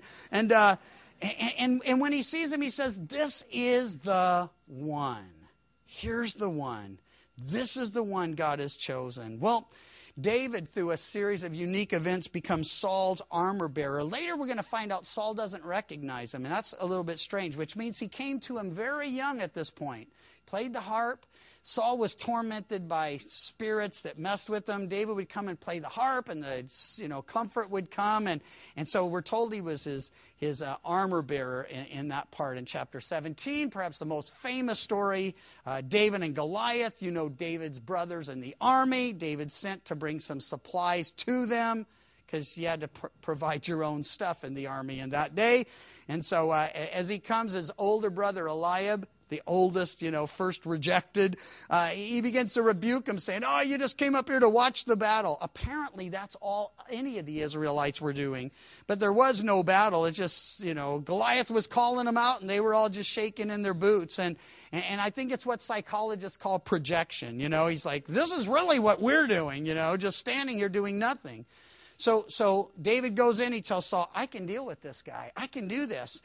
when he sees him, he says, this is the one. Here's the one. This is the one God has chosen. Well, David, through a series of unique events, becomes Saul's armor bearer. Later, we're going to find out Saul doesn't recognize him, and that's a little bit strange, which means he came to him very young at this point. Played the harp. Saul was tormented by spirits that messed with him. David would come and play the harp, and the comfort would come, and so we're told he was his armor bearer in that part in chapter 17. Perhaps the most famous story, David and Goliath. You know David's brothers in the army. David sent to bring some supplies to them, because you had to provide your own stuff in the army in that day. And so as he comes, his older brother Eliab, the oldest, first rejected, he begins to rebuke him, saying, oh, you just came up here to watch the battle. Apparently, that's all any of the Israelites were doing. But there was no battle. It's just, Goliath was calling them out, and they were all just shaking in their boots. And I think it's what psychologists call projection. He's like, this is really what we're doing, just standing here doing nothing. So David goes in, he tells Saul, I can deal with this guy. I can do this.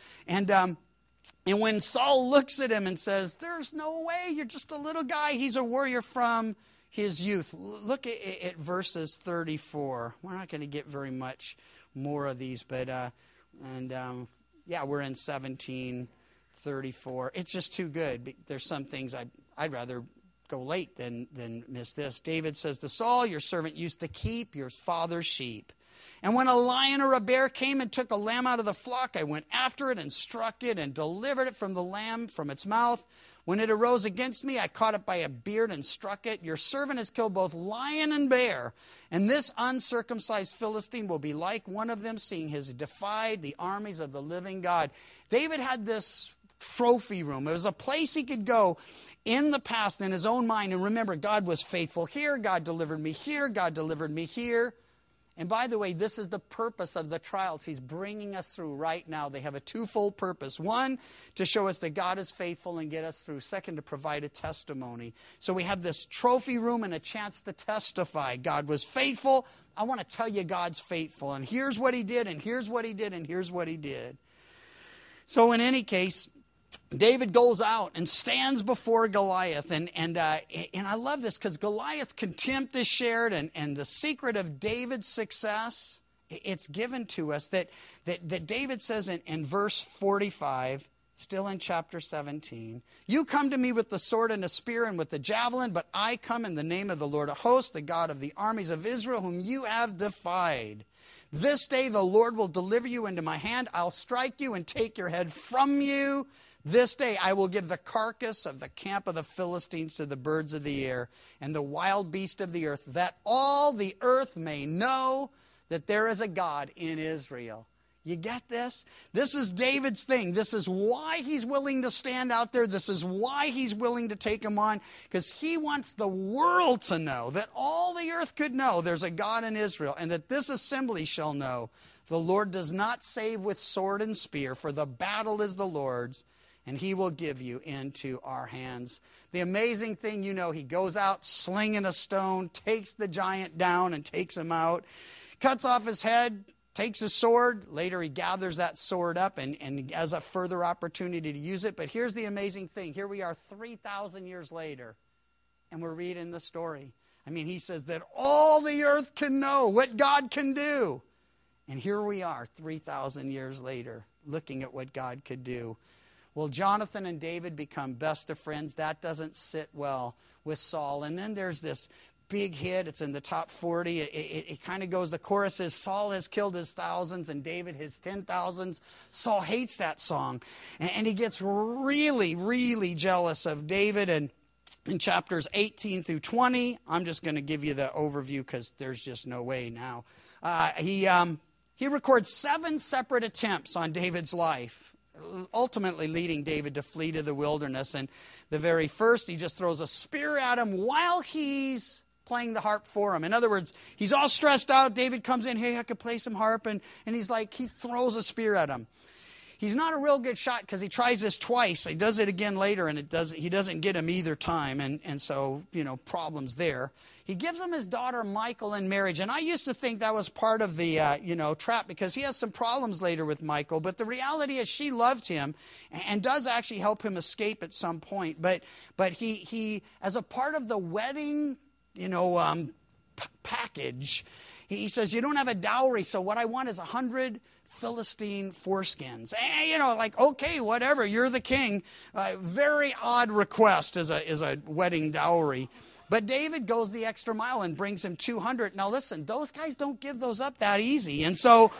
And when Saul looks at him and says, there's no way, you're just a little guy. He's a warrior from his youth. Look at verses 34. We're not going to get very much more of these, but, we're in 17:34. It's just too good. There's some things I'd rather go late than miss this. David says to Saul, your servant used to keep your father's sheep. And when a lion or a bear came and took a lamb out of the flock, I went after it and struck it and delivered it from the lamb from its mouth. When it arose against me, I caught it by a beard and struck it. Your servant has killed both lion and bear, and this uncircumcised Philistine will be like one of them, seeing he has defied the armies of the living God. David had this trophy room. It was a place he could go in the past in his own mind and remember God was faithful here, God delivered me here, God delivered me here. And by the way, this is the purpose of the trials he's bringing us through right now. They have a twofold purpose. One, to show us that God is faithful and get us through. Second, to provide a testimony. So we have this trophy room and a chance to testify. God was faithful. I want to tell you God's faithful. And here's what he did, and here's what he did, and here's what he did. So in any case, David goes out and stands before Goliath, and I love this because Goliath's contempt is shared, and the secret of David's success, it's given to us that David says in verse 45, still in chapter 17, you come to me with the sword and the spear and with the javelin, but I come in the name of the Lord of hosts, the God of the armies of Israel, whom you have defied. This day the Lord will deliver you into my hand. I'll strike you and take your head from you. This day I will give the carcass of the camp of the Philistines to the birds of the air and the wild beast of the earth, that all the earth may know that there is a God in Israel. You get this? This is David's thing. This is why he's willing to stand out there. This is why he's willing to take him on, because he wants the world to know, that all the earth could know there's a God in Israel, and that this assembly shall know the Lord does not save with sword and spear, for the battle is the Lord's, and he will give you into our hands. The amazing thing, he goes out slinging a stone, takes the giant down and takes him out, cuts off his head, takes his sword. Later he gathers that sword up and has a further opportunity to use it. But here's the amazing thing. Here we are 3,000 years later, and we're reading the story. He says that all the earth can know what God can do. And here we are 3,000 years later looking at what God could do. Well, Jonathan and David become best of friends. That doesn't sit well with Saul. And then there's this big hit. It's in the top 40. It kind of goes, the chorus is, Saul has killed his thousands and David his 10,000s. Saul hates that song. And he gets really, really jealous of David. And in chapters 18 through 20, I'm just going to give you the overview because there's just no way now. He records 7 separate attempts on David's life, ultimately leading David to flee to the wilderness. And the very first, he just throws a spear at him while he's playing the harp for him. In other words, he's all stressed out. David comes in, hey, I could play some harp. And he throws a spear at him. He's not a real good shot because he tries this twice. He does it again later, and he doesn't get him either time. And so, problems there. He gives him his daughter Michal in marriage. And I used to think that was part of the, trap, because he has some problems later with Michal. But the reality is she loved him and does actually help him escape at some point. But he as a part of the wedding, package, he says, you don't have a dowry, so what I want is 100 Philistine foreskins. Okay, whatever, you're the king. Very odd request as a wedding dowry. But David goes the extra mile and brings him 200. Now listen, those guys don't give those up that easy. And so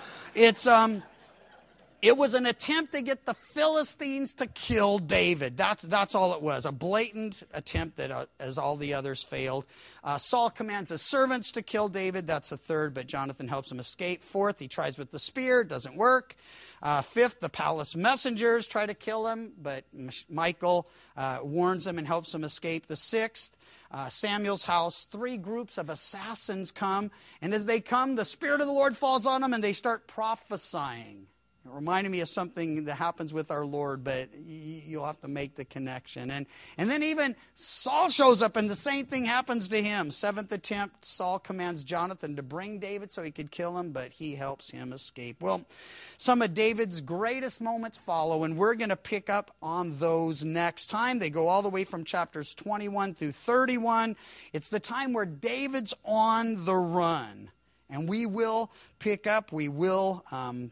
it was an attempt to get the Philistines to kill David. That's all it was. A blatant attempt that, as all the others failed. Saul commands his servants to kill David. That's the third, but Jonathan helps him escape. Fourth, he tries with the spear. Doesn't work. Fifth, the palace messengers try to kill him, but Michal warns him and helps him escape. The sixth, Samuel's house, 3 groups of assassins come. And as they come, the Spirit of the Lord falls on them and they start prophesying. It reminded me of something that happens with our Lord, but you'll have to make the connection. And then even Saul shows up, and the same thing happens to him. 7th attempt, Saul commands Jonathan to bring David so he could kill him, but he helps him escape. Well, some of David's greatest moments follow, and we're going to pick up on those next time. They go all the way from chapters 21 through 31. It's the time where David's on the run. And we will pick up, we will,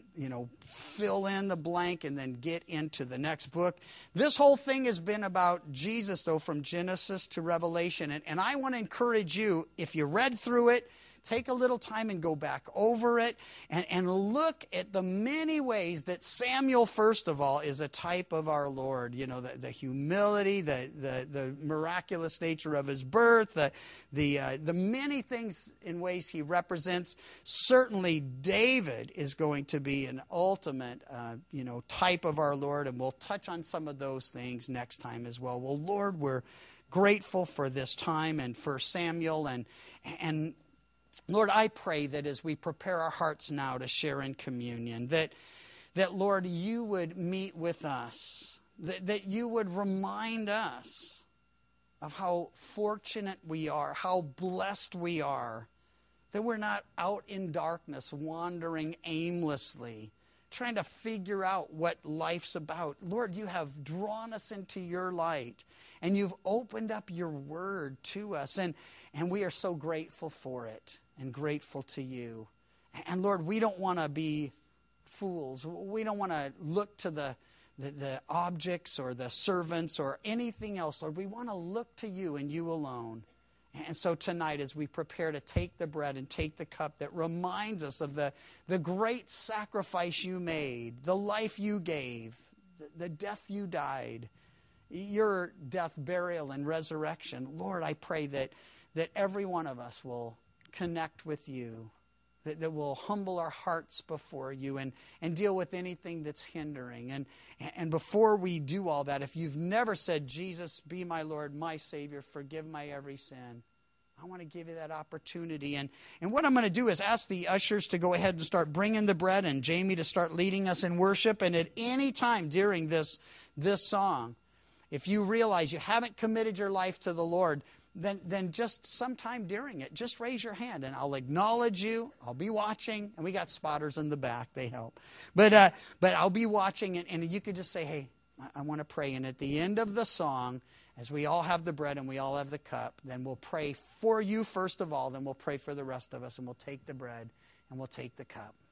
fill in the blank and then get into the next book. This whole thing has been about Jesus, though, from Genesis to Revelation. And I want to encourage you, if you read through it, take a little time and go back over it and look at the many ways that Samuel, first of all, is a type of our Lord. The humility, the miraculous nature of his birth, the many things in ways he represents. Certainly David is going to be an ultimate, type of our Lord, and we'll touch on some of those things next time as well. Well, Lord, we're grateful for this time and for Samuel and Lord, I pray that as we prepare our hearts now to share in communion, that Lord, you would meet with us, that you would remind us of how fortunate we are, how blessed we are, that we're not out in darkness, wandering aimlessly, trying to figure out what life's about. Lord, you have drawn us into your light, and you've opened up your word to us, and we are so grateful for it. And grateful to you. And Lord, we don't want to be fools. We don't want to look to the objects or the servants or anything else. Lord, we want to look to you and you alone. And so tonight, as we prepare to take the bread and take the cup that reminds us of the great sacrifice you made, the life you gave, the death you died, your death, burial, and resurrection. Lord, I pray that every one of us will connect with you, that will humble our hearts before you and deal with anything that's hindering. And before we do all that, if you've never said, Jesus, be my Lord, my Savior, forgive my every sin, I want to give you that opportunity. And what I'm going to do is ask the ushers to go ahead and start bringing the bread and Jamie to start leading us in worship. And at any time during this song, if you realize you haven't committed your life to the Lord, then just sometime during it, just raise your hand and I'll acknowledge you. I'll be watching. And we got spotters in the back. They help. But I'll be watching and you could just say, hey, I want to pray. And at the end of the song, as we all have the bread and we all have the cup, then we'll pray for you first of all. Then we'll pray for the rest of us and we'll take the bread and we'll take the cup.